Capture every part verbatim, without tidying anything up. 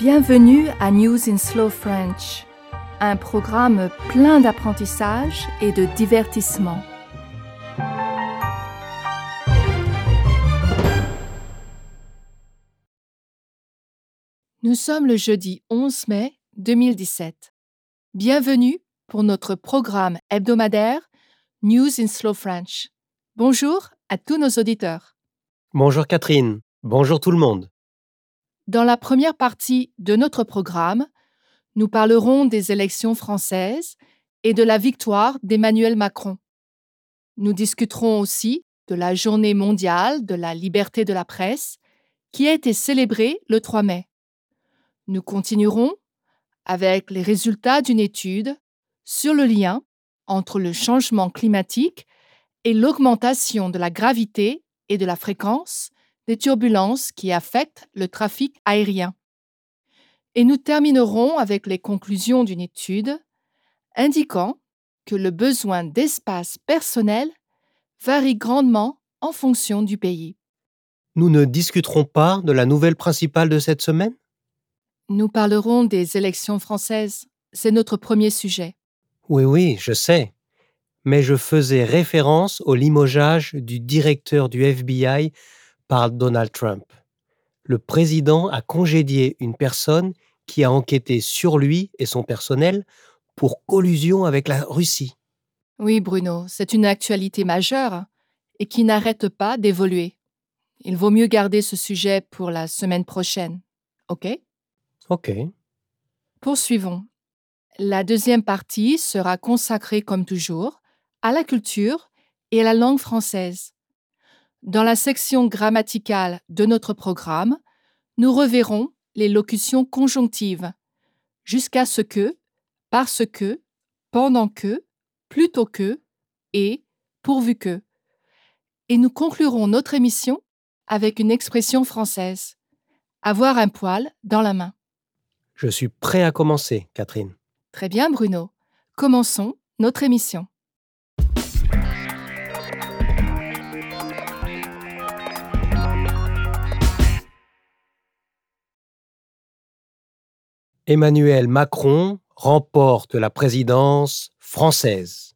Bienvenue à News in Slow French, un programme plein d'apprentissage et de divertissement. Nous sommes le jeudi onze mai deux mille dix-sept. Bienvenue pour notre programme hebdomadaire News in Slow French. Bonjour à tous nos auditeurs. Bonjour Catherine, bonjour tout le monde. Dans la première partie de notre programme, nous parlerons des élections françaises et de la victoire d'Emmanuel Macron. Nous discuterons aussi de la Journée mondiale de la liberté de la presse qui a été célébrée le trois mai. Nous continuerons avec les résultats d'une étude sur le lien entre le changement climatique et l'augmentation de la gravité et de la fréquence des turbulences qui affectent le trafic aérien. Et nous terminerons avec les conclusions d'une étude indiquant que le besoin d'espace personnel varie grandement en fonction du pays. Nous ne discuterons pas de la nouvelle principale de cette semaine ? Nous parlerons des élections françaises. C'est notre premier sujet. Oui, oui, je sais. Mais je faisais référence au limogeage du directeur du F B I par Donald Trump. Le président a congédié une personne qui a enquêté sur lui et son personnel pour collusion avec la Russie. Oui, Bruno, c'est une actualité majeure et qui n'arrête pas d'évoluer. Il vaut mieux garder ce sujet pour la semaine prochaine. OK ? Ok. Poursuivons. La deuxième partie sera consacrée, comme toujours, à la culture et à la langue française. Dans la section grammaticale de notre programme, nous reverrons les locutions conjonctives, jusqu'à ce que, parce que, pendant que, plutôt que et pourvu que. Et nous conclurons notre émission avec une expression française, avoir un poil dans la main. Je suis prêt à commencer, Catherine. Très bien, Bruno. Commençons notre émission. Emmanuel Macron remporte la présidence française.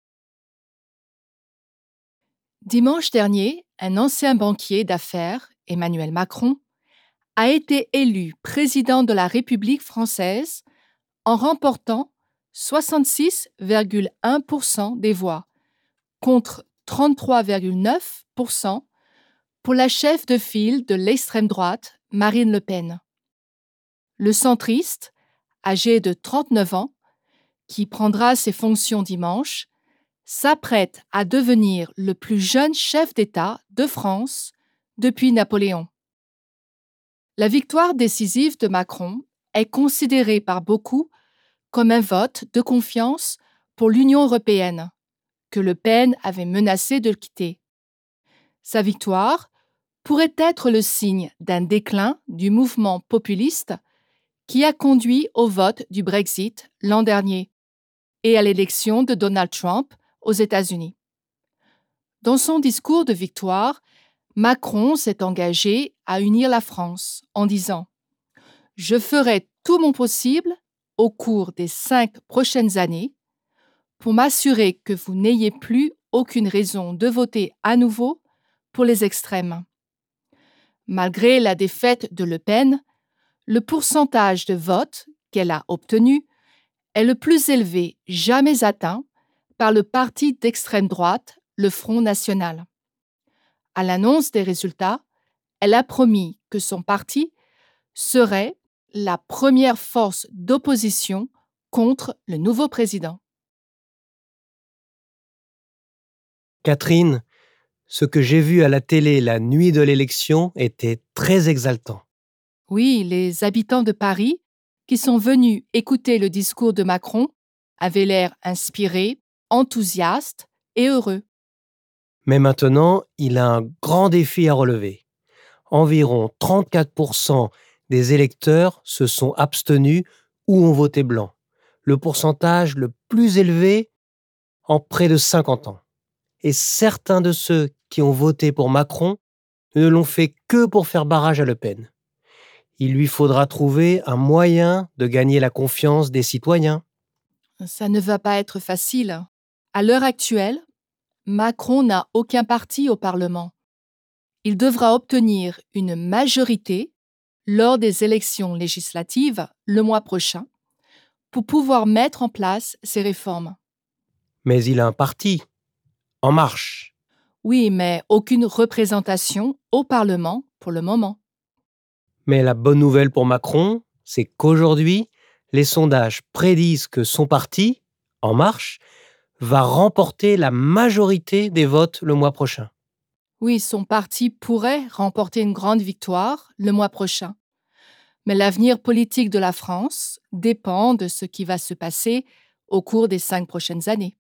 Dimanche dernier, un ancien banquier d'affaires, Emmanuel Macron, a été élu président de la République française en remportant soixante-six virgule un pour cent des voix, contre trente-trois virgule neuf pour cent pour la chef de file de l'extrême droite, Marine Le Pen. Le centriste, âgé de trente-neuf ans, qui prendra ses fonctions dimanche, s'apprête à devenir le plus jeune chef d'État de France depuis Napoléon. La victoire décisive de Macron est considérée par beaucoup comme un vote de confiance pour l'Union européenne, que Le Pen avait menacé de quitter. Sa victoire pourrait être le signe d'un déclin du mouvement populiste qui a conduit au vote du Brexit l'an dernier et à l'élection de Donald Trump aux États-Unis. Dans son discours de victoire, Macron s'est engagé à unir la France en disant « Je ferai tout mon possible au cours des cinq prochaines années pour m'assurer que vous n'ayez plus aucune raison de voter à nouveau pour les extrêmes. » Malgré la défaite de Le Pen, le pourcentage de votes qu'elle a obtenu est le plus élevé jamais atteint par le parti d'extrême droite, le Front National. À l'annonce des résultats, elle a promis que son parti serait la première force d'opposition contre le nouveau président. Catherine, ce que j'ai vu à la télé la nuit de l'élection était très exaltant. Oui, les habitants de Paris, qui sont venus écouter le discours de Macron, avaient l'air inspirés, enthousiastes et heureux. Mais maintenant, il a un grand défi à relever. Environ trente-quatre pour cent des électeurs se sont abstenus ou ont voté blanc, le pourcentage le plus élevé en près de cinquante ans. Et certains de ceux qui ont voté pour Macron ne l'ont fait que pour faire barrage à Le Pen. Il lui faudra trouver un moyen de gagner la confiance des citoyens. Ça ne va pas être facile. À l'heure actuelle, Macron n'a aucun parti au Parlement. Il devra obtenir une majorité lors des élections législatives le mois prochain pour pouvoir mettre en place ces réformes. Mais il a un parti, En Marche. Oui, mais aucune représentation au Parlement pour le moment. Mais la bonne nouvelle pour Macron, c'est qu'aujourd'hui, les sondages prédisent que son parti, En Marche, va remporter la majorité des votes le mois prochain. Oui, son parti pourrait remporter une grande victoire le mois prochain. Mais l'avenir politique de la France dépend de ce qui va se passer au cours des cinq prochaines années.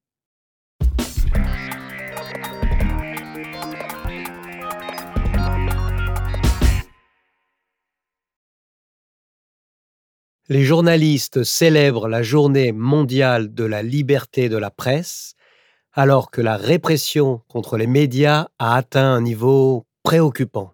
Les journalistes célèbrent la journée mondiale de la liberté de la presse, alors que la répression contre les médias a atteint un niveau préoccupant.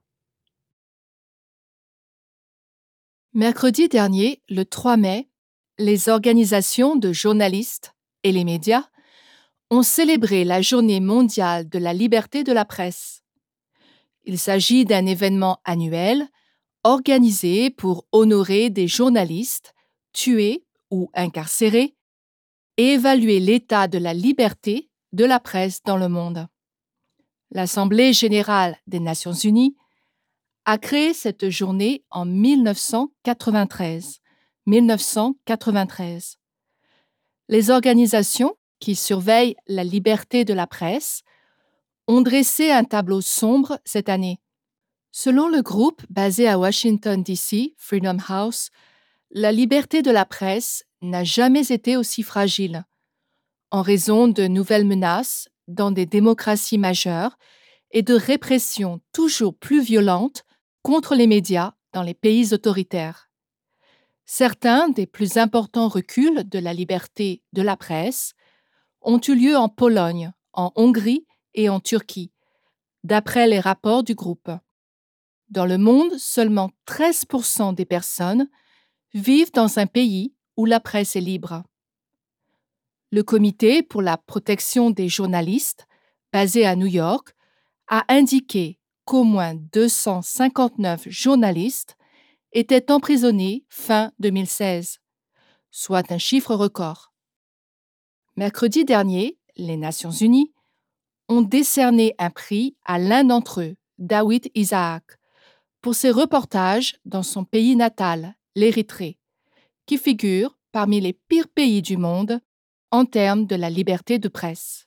Mercredi dernier, le trois mai, les organisations de journalistes et les médias ont célébré la journée mondiale de la liberté de la presse. Il s'agit d'un événement annuel organisé pour honorer des journalistes tués ou incarcérés et évaluer l'état de la liberté de la presse dans le monde. L'Assemblée générale des Nations unies a créé cette journée en mille neuf cent quatre-vingt-treize. mille neuf cent quatre-vingt-treize. Les organisations qui surveillent la liberté de la presse ont dressé un tableau sombre cette année. Selon le groupe basé à Washington, D C, Freedom House, la liberté de la presse n'a jamais été aussi fragile, en raison de nouvelles menaces dans des démocraties majeures et de répression toujours plus violentes contre les médias dans les pays autoritaires. Certains des plus importants reculs de la liberté de la presse ont eu lieu en Pologne, en Hongrie et en Turquie, d'après les rapports du groupe. Dans le monde, seulement treize pour cent des personnes vivent dans un pays où la presse est libre. Le Comité pour la protection des journalistes, basé à New York, a indiqué qu'au moins deux cent cinquante-neuf journalistes étaient emprisonnés fin deux mille seize, soit un chiffre record. Mercredi dernier, les Nations unies ont décerné un prix à l'un d'entre eux, Dawit Isaak, pour ses reportages dans son pays natal, l'Érythrée, qui figure parmi les pires pays du monde en termes de la liberté de presse.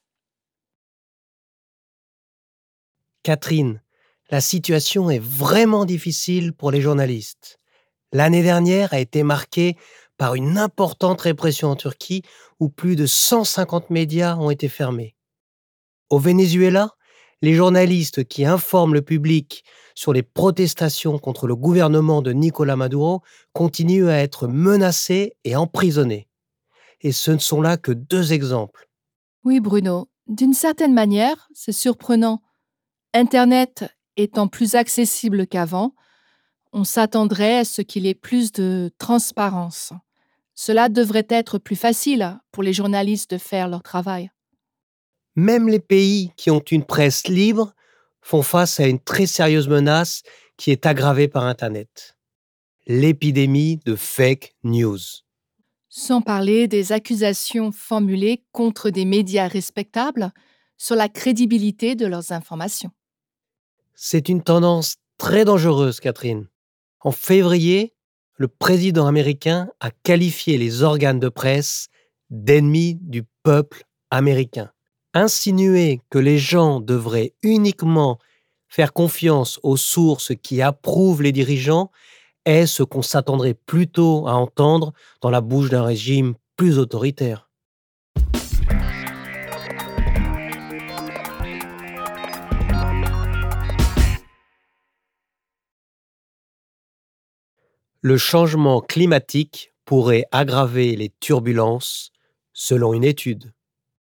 Catherine, la situation est vraiment difficile pour les journalistes. L'année dernière a été marquée par une importante répression en Turquie où plus de cent cinquante médias ont été fermés. Au Venezuela, les journalistes qui informent le public sur les protestations contre le gouvernement de Nicolás Maduro continuent à être menacés et emprisonnés. Et ce ne sont là que deux exemples. Oui, Bruno, d'une certaine manière, c'est surprenant. Internet étant plus accessible qu'avant, on s'attendrait à ce qu'il y ait plus de transparence. Cela devrait être plus facile pour les journalistes de faire leur travail. Même les pays qui ont une presse libre font face à une très sérieuse menace qui est aggravée par Internet. L'épidémie de fake news. Sans parler des accusations formulées contre des médias respectables sur la crédibilité de leurs informations. C'est une tendance très dangereuse, Catherine. En février, le président américain a qualifié les organes de presse d'ennemis du peuple américain. Insinuer que les gens devraient uniquement faire confiance aux sources qui approuvent les dirigeants est ce qu'on s'attendrait plutôt à entendre dans la bouche d'un régime plus autoritaire. Le changement climatique pourrait aggraver les turbulences, selon une étude.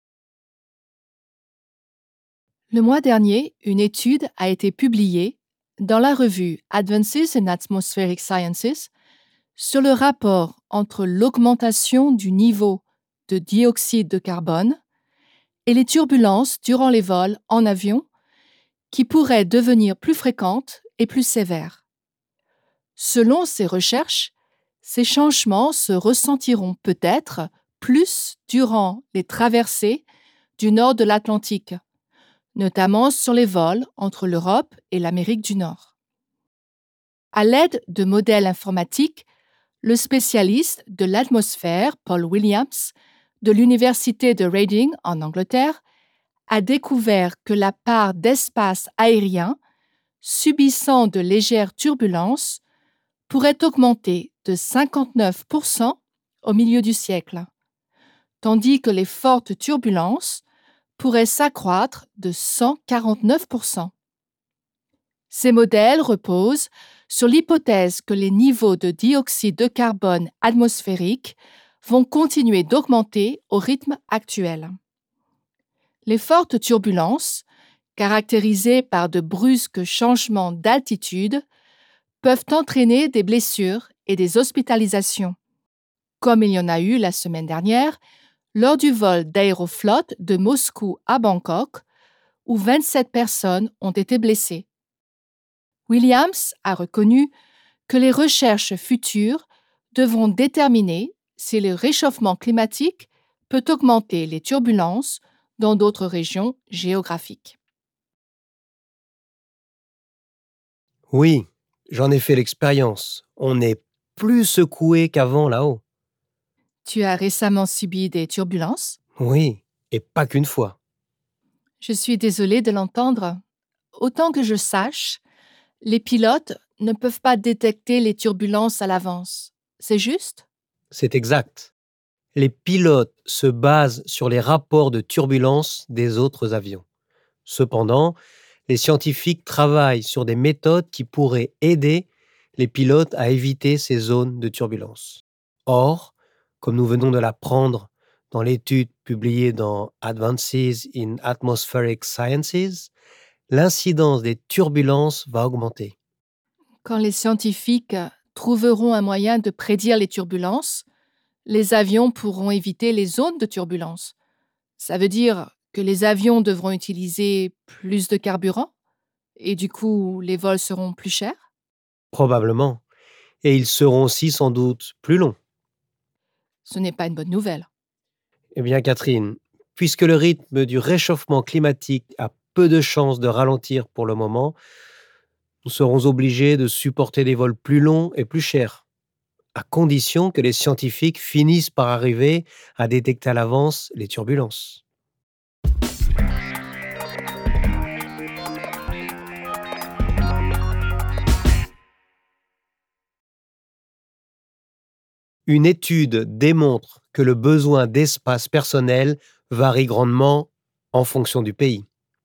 Le mois dernier, une étude a été publiée, dans la revue Advances in Atmospheric Sciences sur le rapport entre l'augmentation du niveau de dioxyde de carbone et les turbulences durant les vols en avion qui pourraient devenir plus fréquentes et plus sévères. Selon ces recherches, ces changements se ressentiront peut-être plus durant les traversées du nord de l'Atlantique, notamment sur les vols entre l'Europe et l'Amérique du Nord. À l'aide de modèles informatiques, le spécialiste de l'atmosphère, Paul Williams, de l'Université de Reading en Angleterre, a découvert que la part d'espace aérien subissant de légères turbulences pourrait augmenter de cinquante-neuf pour cent au milieu du siècle, tandis que les fortes turbulences pourraient s'accroître de cent quarante-neuf pour cent. Ces modèles reposent sur l'hypothèse que les niveaux de dioxyde de carbone atmosphérique vont continuer d'augmenter au rythme actuel. Les fortes turbulences, caractérisées par de brusques changements d'altitude, peuvent entraîner des blessures et des hospitalisations, comme il y en a eu la semaine dernière lors du vol d'Aeroflot de Moscou à Bangkok, où vingt-sept personnes ont été blessées. Williams a reconnu que les recherches futures devront déterminer si le réchauffement climatique peut augmenter les turbulences dans d'autres régions géographiques. Oui, j'en ai fait l'expérience. On est plus secoué qu'avant là-haut. Tu as récemment subi des turbulences? Oui, et pas qu'une fois. Je suis désolée de l'entendre. Autant que je sache, les pilotes ne peuvent pas détecter les turbulences à l'avance. C'est juste? C'est exact. Les pilotes se basent sur les rapports de turbulence des autres avions. Cependant, les scientifiques travaillent sur des méthodes qui pourraient aider les pilotes à éviter ces zones de turbulence. Or, comme nous venons de l'apprendre dans l'étude publiée dans Advances in Atmospheric Sciences, l'incidence des turbulences va augmenter. Quand les scientifiques trouveront un moyen de prédire les turbulences, les avions pourront éviter les zones de turbulence. Ça veut dire que les avions devront utiliser plus de carburant et du coup, les vols seront plus chers? Probablement. Et ils seront aussi sans doute plus longs. Ce n'est pas une bonne nouvelle. Eh bien, Catherine, puisque le rythme du réchauffement climatique a peu de chances de ralentir pour le moment, nous serons obligés de supporter des vols plus longs et plus chers, à condition que les scientifiques finissent par arriver à détecter à l'avance les turbulences. Une étude démontre que le besoin d'espace personnel varie grandement en fonction du pays.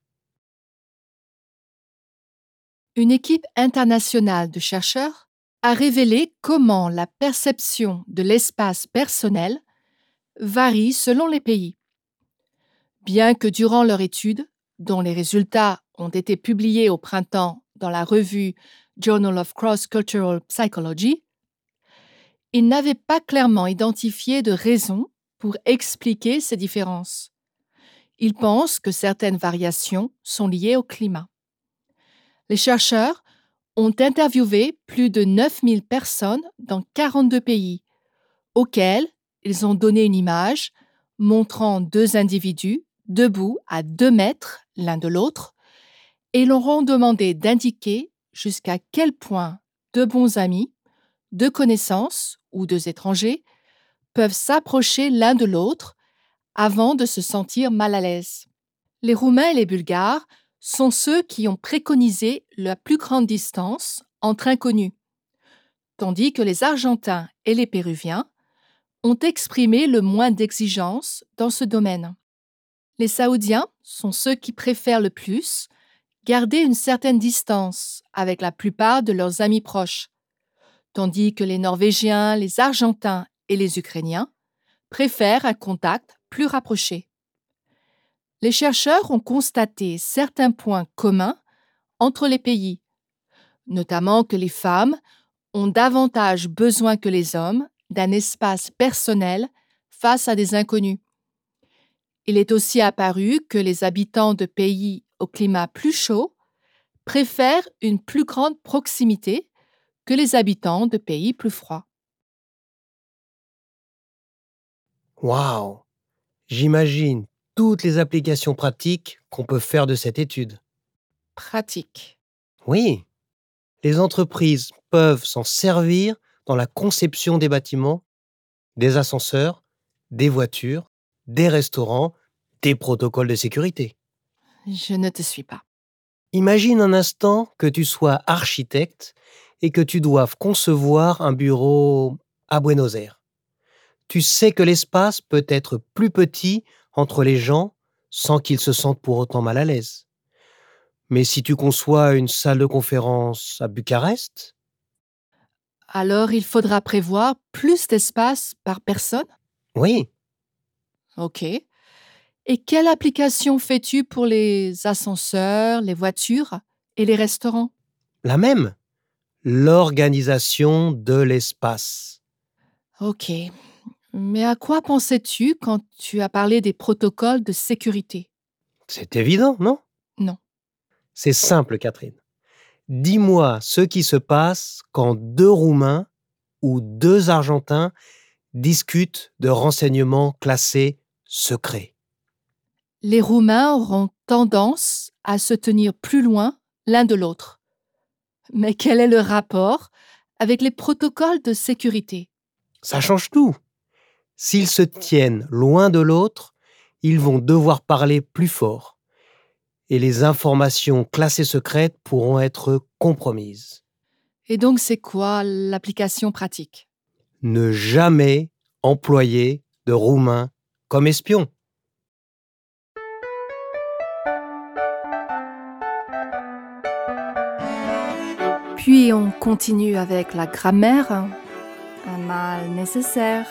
Une équipe internationale de chercheurs a révélé comment la perception de l'espace personnel varie selon les pays. Bien que durant leur étude, dont les résultats ont été publiés au printemps dans la revue Journal of Cross-Cultural Psychology, ils n'avaient pas clairement identifié de raison pour expliquer ces différences. Ils pensent que certaines variations sont liées au climat. Les chercheurs ont interviewé plus de neuf mille personnes dans quarante-deux pays, auxquels ils ont donné une image montrant deux individus debout à deux mètres l'un de l'autre et leur ont demandé d'indiquer jusqu'à quel point deux bons amis, deux connaissances ou deux étrangers peuvent s'approcher l'un de l'autre avant de se sentir mal à l'aise. Les Roumains et les Bulgares sont ceux qui ont préconisé la plus grande distance entre inconnus, tandis que les Argentins et les Péruviens ont exprimé le moins d'exigence dans ce domaine. Les Saoudiens sont ceux qui préfèrent le plus garder une certaine distance avec la plupart de leurs amis proches, tandis que les Norvégiens, les Argentins et les Ukrainiens préfèrent un contact plus rapproché. Les chercheurs ont constaté certains points communs entre les pays, notamment que les femmes ont davantage besoin que les hommes d'un espace personnel face à des inconnus. Il est aussi apparu que les habitants de pays au climat plus chaud préfèrent une plus grande proximité que les habitants de pays plus froids. Waouh! J'imagine toutes les applications pratiques qu'on peut faire de cette étude. Pratique. Oui, les entreprises peuvent s'en servir dans la conception des bâtiments, des ascenseurs, des voitures, des restaurants, des protocoles de sécurité. Je ne te suis pas. Imagine un instant que tu sois architecte et que tu doives concevoir un bureau à Buenos Aires. Tu sais que l'espace peut être plus petit entre les gens sans qu'ils se sentent pour autant mal à l'aise. Mais si tu conçois une salle de conférence à Bucarest, Alors il faudra prévoir plus d'espace par personne? oui, Ok. Et quelle application fais-tu pour les ascenseurs, les voitures et les restaurants? la même, l'organisation de l'espace. Ok. Mais à quoi pensais-tu quand tu as parlé des protocoles de sécurité? C'est évident, non? Non. C'est simple, Catherine. Dis-moi ce qui se passe quand deux Roumains ou deux Argentins discutent de renseignements classés secrets. Les Roumains auront tendance à se tenir plus loin l'un de l'autre. Mais quel est le rapport avec les protocoles de sécurité? Ça change tout. S'ils se tiennent loin de l'autre, ils vont devoir parler plus fort et les informations classées secrètes pourront être compromises. Et donc c'est quoi l'application pratique? Ne jamais employer de Roumains comme espions. Puis on continue avec la grammaire. Un mal nécessaire.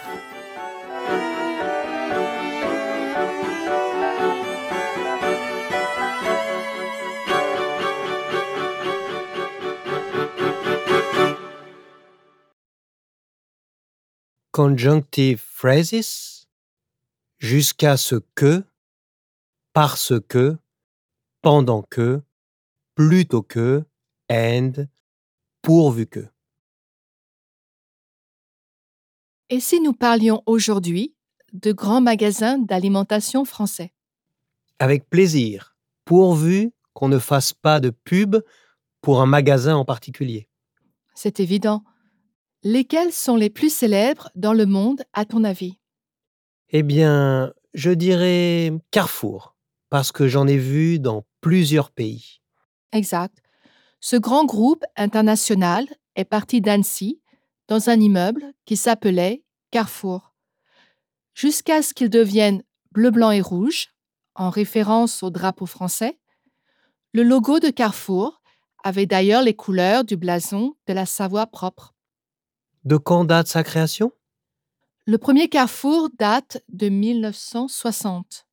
Conjunctive phrases, jusqu'à ce que, parce que, pendant que, plutôt que, and, pourvu que. Et si nous parlions aujourd'hui de grands magasins d'alimentation français? Avec plaisir, pourvu qu'on ne fasse pas de pub pour un magasin en particulier. C'est évident. Lesquels sont les plus célèbres dans le monde, à ton avis? Eh bien, je dirais Carrefour, parce que j'en ai vu dans plusieurs pays. Exact. Ce grand groupe international est parti d'Annecy, dans un immeuble qui s'appelait Carrefour, jusqu'à ce qu'il devienne bleu, blanc et rouge, en référence au drapeau français. Le logo de Carrefour avait d'ailleurs les couleurs du blason de la Savoie propre. De quand date sa création? Le premier Carrefour date de mille neuf cent soixante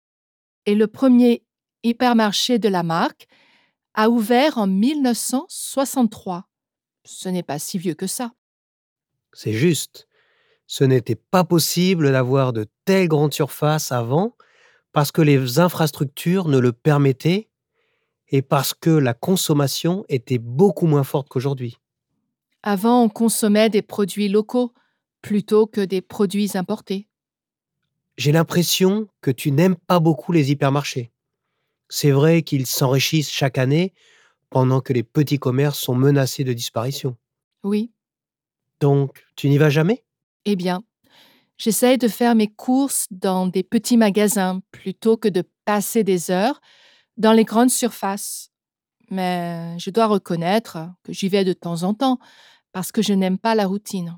et le premier hypermarché de la marque a ouvert en mille neuf cent soixante-trois. Ce n'est pas si vieux que ça. C'est juste. Ce n'était pas possible d'avoir de telles grandes surfaces avant parce que les infrastructures ne le permettaient et parce que la consommation était beaucoup moins forte qu'aujourd'hui. Avant, on consommait des produits locaux plutôt que des produits importés. J'ai l'impression que tu n'aimes pas beaucoup les hypermarchés. C'est vrai qu'ils s'enrichissent chaque année pendant que les petits commerces sont menacés de disparition. Oui, Donc, tu n'y vas jamais? eh bien, j'essaye de faire mes courses dans des petits magasins plutôt que de passer des heures dans les grandes surfaces. Mais je dois reconnaître que j'y vais de temps en temps parce que je n'aime pas la routine.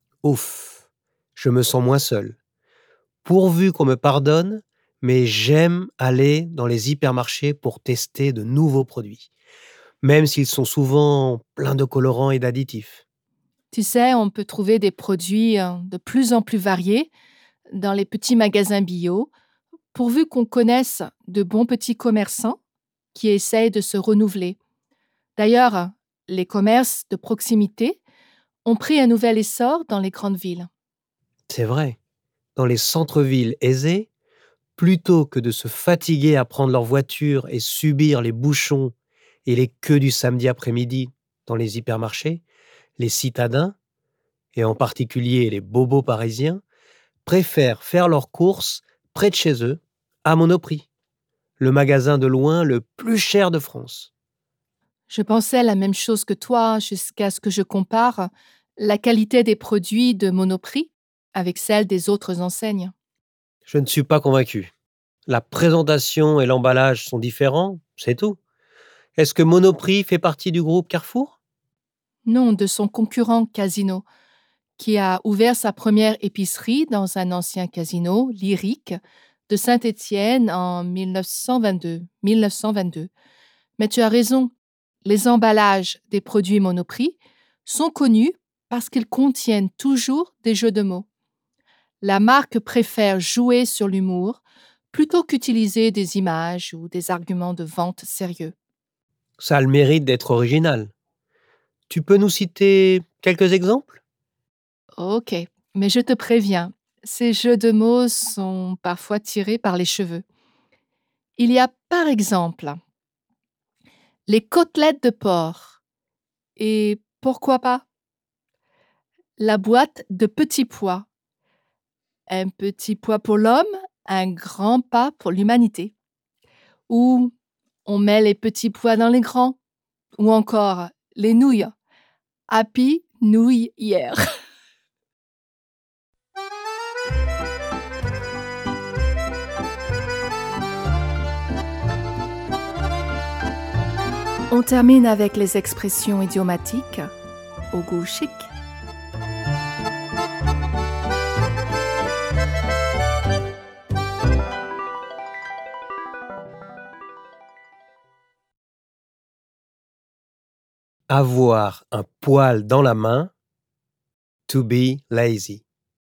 Ouf, je me sens moins seul. Pourvu qu'on me pardonne, mais j'aime aller dans les hypermarchés pour tester de nouveaux produits, même s'ils sont souvent pleins de colorants et d'additifs. Tu sais, on peut trouver des produits euh, de plus en plus variés dans les petits magasins bio, pourvu qu'on connaisse de bons petits commerçants qui essayent de se renouveler. D'ailleurs, Les commerces de proximité ont pris un nouvel essor dans les grandes villes. C'est vrai. Dans les centres-villes aisés, plutôt que de se fatiguer à prendre leur voiture et subir les bouchons et les queues du samedi après-midi dans les hypermarchés, les citadins, et en particulier les bobos parisiens, préfèrent faire leurs courses près de chez eux, à Monoprix, le magasin de loin le plus cher de France. Je pensais la même chose que toi jusqu'à ce que je compare la qualité des produits de Monoprix avec celle des autres enseignes. Je ne suis pas convaincu. La présentation et l'emballage sont différents, c'est tout. Est-ce que Monoprix fait partie du groupe Carrefour? Non, de son concurrent Casino, qui a ouvert sa première épicerie dans un ancien casino, lyrique, de Saint-Étienne en mille neuf cent vingt-deux. mille neuf cent vingt-deux. Mais tu as raison, les emballages des produits Monoprix sont connus parce qu'ils contiennent toujours des jeux de mots. La marque préfère jouer sur l'humour plutôt qu'utiliser des images ou des arguments de vente sérieux. Ça a le mérite d'être original. Tu peux nous citer quelques exemples? Ok, mais je te préviens, ces jeux de mots sont parfois tirés par les cheveux. Il y a par exemple les côtelettes de porc et pourquoi pas la boîte de petits pois. Un petit pois pour l'homme, un grand pas pour l'humanité. Ou on met les petits pois dans les grands. Ou encore les nouilles. Happy New Year. On termine avec les expressions idiomatiques au goût chic. Avoir un poil dans la main, to be lazy.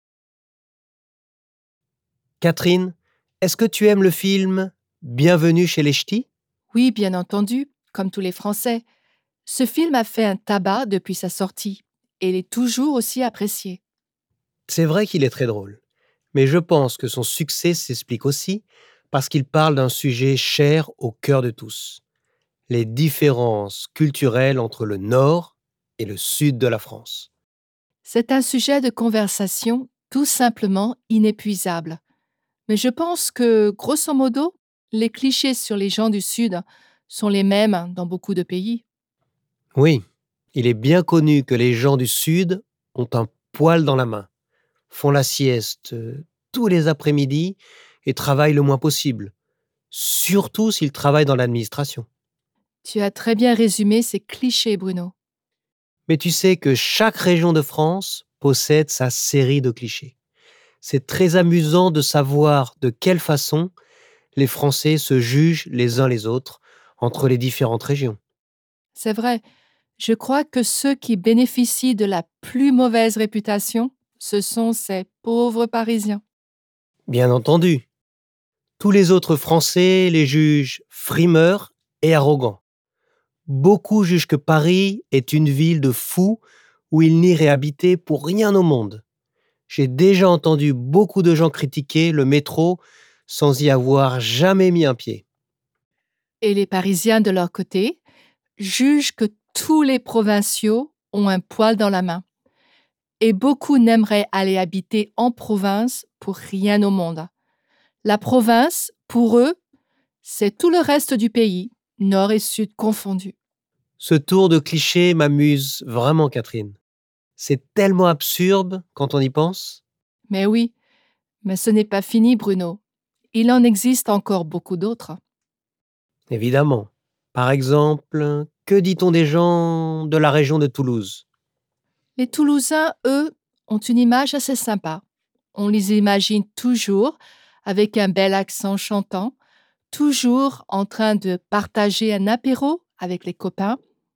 Catherine, est-ce que tu aimes le film Bienvenue chez les Ch'tis? Oui, bien entendu, comme tous les Français. Ce film a fait un tabac depuis sa sortie et il est toujours aussi apprécié. C'est vrai qu'il est très drôle, mais je pense que son succès s'explique aussi parce qu'il parle d'un sujet cher au cœur de tous, les différences culturelles entre le nord et le sud de la France. C'est un sujet de conversation tout simplement inépuisable. Mais je pense que, grosso modo, les clichés sur les gens du Sud sont les mêmes dans beaucoup de pays. Oui, il est bien connu que les gens du sud ont un poil dans la main, font la sieste euh, tous les après-midi et travaillent le moins possible, surtout s'ils travaillent dans l'administration. Tu as très bien résumé ces clichés, Bruno. Mais tu sais que chaque région de France possède sa série de clichés. C'est très amusant de savoir de quelle façon les Français se jugent les uns les autres entre les différentes régions. C'est vrai, je crois que ceux qui bénéficient de la plus mauvaise réputation, ce sont ces pauvres Parisiens. Bien entendu, tous les autres Français les jugent frimeurs et arrogants. Beaucoup jugent que Paris est une ville de fous où ils n'iraient habiter pour rien au monde. J'ai déjà entendu beaucoup de gens critiquer le métro sans y avoir jamais mis un pied. Et les Parisiens, de leur côté, jugent que tous les provinciaux ont un poil dans la main. Et beaucoup n'aimeraient aller habiter en province pour rien au monde. La province, pour eux, c'est tout le reste du pays, nord et sud confondus. Ce tour de clichés m'amuse vraiment, Catherine. C'est tellement absurde quand on y pense. Mais oui, mais ce n'est pas fini, Bruno. Il en existe encore beaucoup d'autres. Évidemment. Par exemple, que dit-on des gens de la région de Toulouse? Les Toulousains, eux, ont une image assez sympa. On les imagine toujours avec un bel accent chantant, toujours en train de partager un apéro avec les copains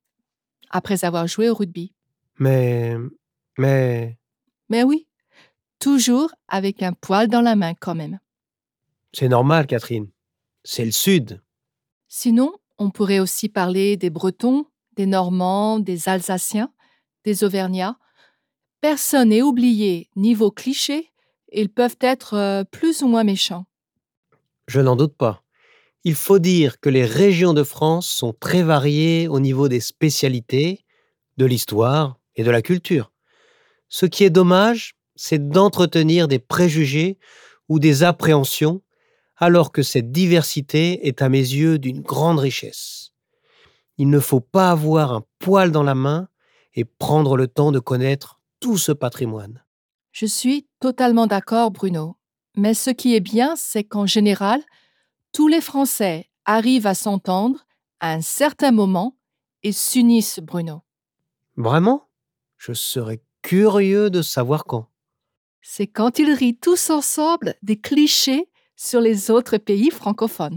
après avoir joué au rugby. Mais... mais... Mais oui, toujours avec un poil dans la main quand même. c'est normal, Catherine. C'est le Sud. Sinon, on pourrait aussi parler des Bretons, des Normands, des Alsaciens, des Auvergnats. Personne n'est oublié niveau cliché, ils peuvent être euh, plus ou moins méchants. Je n'en doute pas. Il faut dire que les régions de France sont très variées au niveau des spécialités, de l'histoire et de la culture. Ce qui est dommage, c'est d'entretenir des préjugés ou des appréhensions, alors que cette diversité est à mes yeux d'une grande richesse. Il ne faut pas avoir un poil dans la main et prendre le temps de connaître tout ce patrimoine. Je suis totalement d'accord, Bruno. Mais ce qui est bien, c'est qu'en général, tous les Français arrivent à s'entendre à un certain moment et s'unissent, Bruno. Vraiment? Je serais curieux de savoir quand. C'est quand ils rient tous ensemble des clichés sur les autres pays francophones.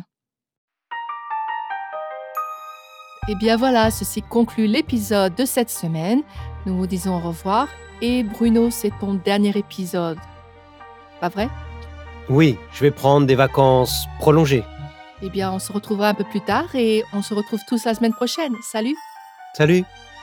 Et bien voilà, ceci conclut l'épisode de cette semaine. Nous vous disons au revoir. Et Bruno, c'est ton dernier épisode. Pas vrai? Oui, je vais prendre des vacances prolongées. Eh bien, on se retrouvera un peu plus tard et on se retrouve tous la semaine prochaine. Salut! Salut!